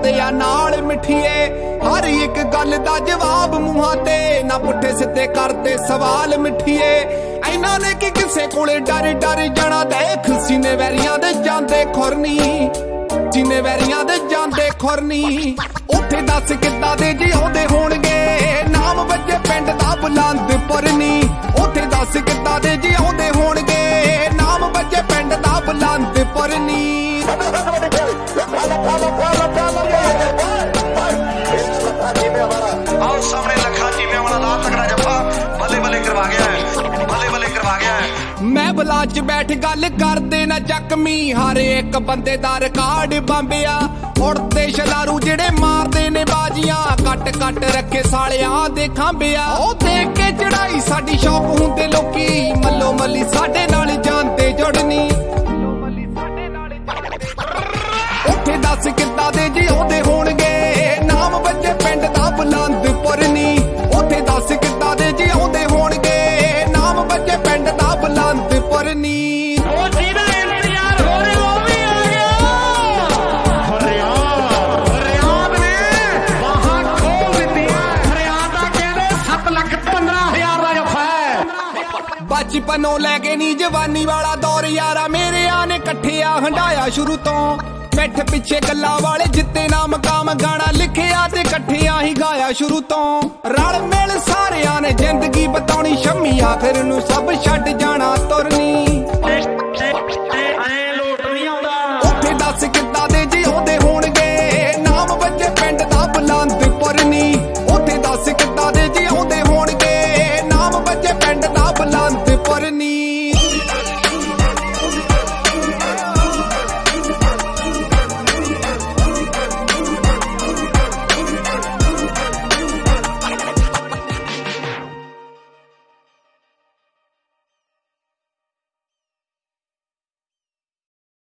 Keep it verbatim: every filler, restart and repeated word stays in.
ਹੁੰਦੇ आ नाल मिठिए हर एक गल दा जवाब मूहां ते ना पुट्ठे सिद्धे करते सवाल मिठिए इन्हां ने कि किसे कोले डर डर जाना देख सीने वैरियां दे जांदे खुरनी सीने वैरियां दे जांदे खुरनी उत्थे दस किद्दां दे जिउंदे होणगे नाम वज्जे पिंड दा बुलंदपुर नी उत्थे दस किद्दां दे जिउंदे होणगे नाम वज्जे पिंड दा बुलंदपुर नी आओ सामने लखा जीवे वाला लाल तगड़ा जफा बल्ले बल्ले करवा गया है बल्ले बल्ले करवा गया है मैं बला च बैठ गल करदे ना जख्मी हर एक बंदे दा रिकॉर्ड बंबिया उड़ते शलारू जेड़े मारदे ने बाजियां कट कट रखे सालियां दे खांबिया ओ देख के चढ़ाई साडी शौक हुंदे लोकी मल्लो मल्ली साडे नाल जानते जुड़नी उत्थे दस किद्दां दे जिउंदे होणगे नाम वज्जे पिंड दा बुलंदपुर नी उत्थे दस किद्दां दे जिउंदे होणगे नाम वज्जे पिंड दा बुलंदपुर नी बचपनों लैके नी जवानी वाला दौर यारा मेरे आने कट्ठिया हंडाया शुरू तो बैठ पिछे गल्ला वाले जिते ना मकाम गाना लिखिया ते कट्ठिया ही गाया शुरू तो रल मिल सारिया ने जिंदगी बताउनी शम्मी आखिर नू सब छड्ड जाना तुरनी